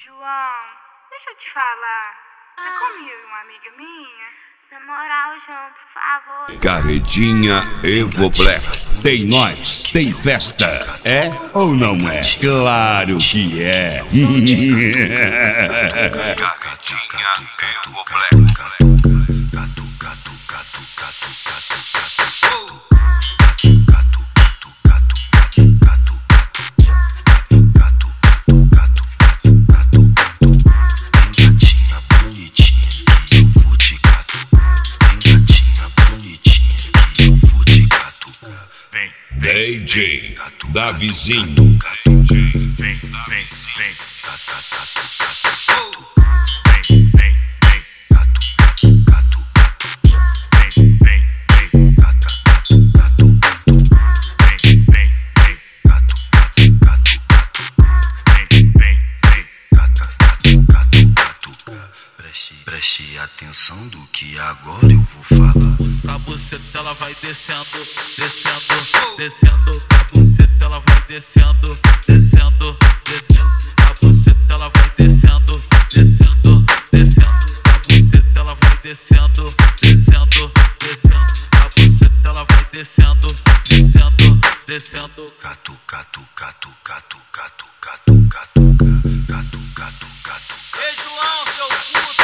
João, deixa eu te falar. Tá comigo e uma amiga minha? Na moral, João, por favor. Carretinha Evo Black. Tem nós, tem festa. É ou não é? Claro que é. Carretinha Evo Black. DJ Davizinho. Preste atenção do que agora eu vou falar. A buceta ela vai descendo, descendo, descendo. A buceta ela vai descendo, descendo, descendo. A buceta ela vai descendo, descendo, descendo. A buceta ela vai descendo, descendo, descendo. A buceta ela vai descendo, descendo, descendo. Catu, catu, catu, catu, catu, catu, catu, catu, catu, catu. Ei, João, seu puto!